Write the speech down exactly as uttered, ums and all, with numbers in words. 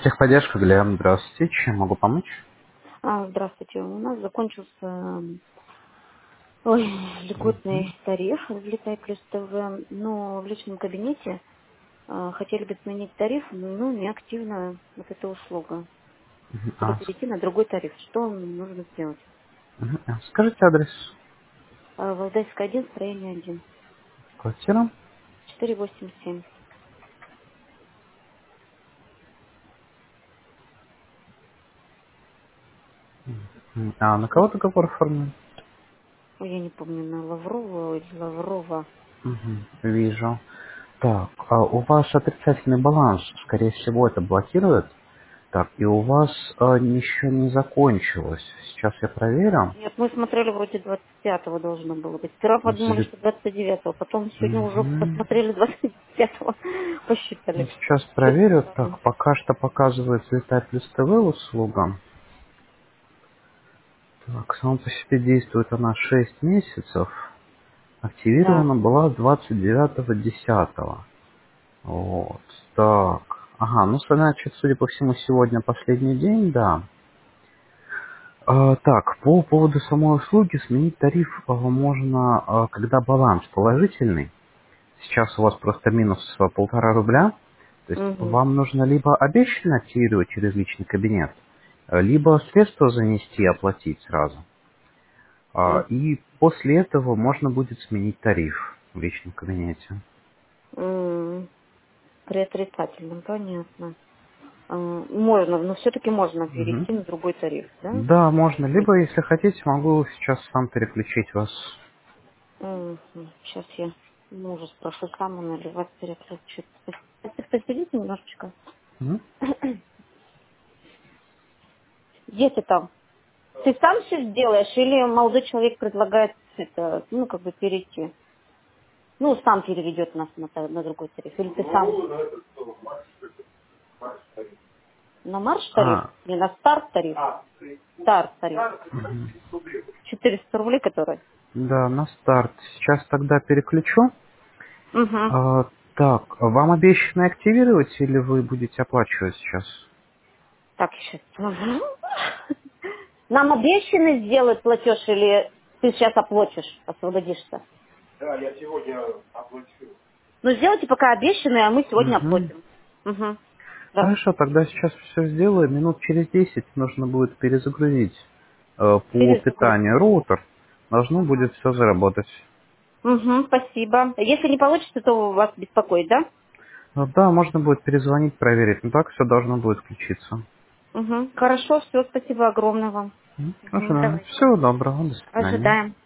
Техподдержка, Глеб, здравствуйте. Чем могу помочь? А, здравствуйте. У нас закончился м, ой, Мгм. льготный тариф «Взлетай плюс ТВ», но в личном кабинете а, хотели бы сменить тариф, но неактивна вот эта услуга, Мгм. чтобы А, с- перейти на другой тариф. Что нужно сделать? мгм. А, скажите адрес А, Валдайская один, строение один, квартиры. четыре восемь семь. Мгм. А на кого договор оформлен? Ой, я не помню, на Лаврова или Лаврова. Мгм. Вижу. Так, а у вас отрицательный баланс, скорее всего, это блокирует. Так, и у вас а, еще не закончилось. Сейчас я проверю. Нет, мы смотрели вроде двадцать пятого должно было быть. Сперва подумали, Взлет- что двадцать девятого, потом сегодня уже Мгм. посмотрели двадцать пятого, Ну, посчитали. сейчас Что-то проверю. странно. Так, пока что показывает «Взлетай плюс ТВ» услуга. Так, сама по себе действует она шесть месяцев. Да. Активирована была двадцать девятого десятого. Вот. Так. Ага, ну, значит, судя по всему, сегодня последний день, да. А, так, по поводу самой услуги сменить тариф а, можно, а, когда баланс положительный. Сейчас у вас просто минус а, полтора рубля. То есть Угу. вам нужно либо обещанно активировать через личный кабинет, а, либо средства занести и оплатить сразу. А, И после этого можно будет сменить тариф в личном кабинете. М, При отрицательном, понятно. А, Можно, но все-таки можно Мгм. перейти на другой тариф, да? Да, можно. Либо, если хотите, могу сейчас сам переключить вас. Сейчас я мужа спрошу, сам он или вас переключит. Посидите немножечко. Мгм. Где ты там? Ты сам все сделаешь или молодой человек предлагает это, ну, как бы перейти? Ну, сам переведет нас на, та- на другой тариф. Или ты сам на марш тариф? А, Не на старт тариф? Старт тариф. мгм. четыреста рублей, который? Да, на старт. Сейчас тогда переключу. Угу. А, так, вам обещано активировать или вы будете оплачивать сейчас? Так, сейчас. Нам обещаны сделать платеж или ты сейчас оплатишь, освободишься? Ну, сделайте пока обещанные, а мы сегодня Угу. оплатим. Угу. Да. Хорошо, тогда сейчас все сделаю. Минут через десять нужно будет перезагрузить э, по Перезагруз. питанию роутер. Должно будет все заработать. Угу, спасибо. Если не получится, то вас беспокоит, да? Ну да, можно будет перезвонить, проверить. Ну так все должно будет включиться. Угу. Хорошо, все, спасибо огромное вам. М, Угу, Хорошо, давайте. всего доброго, до свидания. Ожидаем.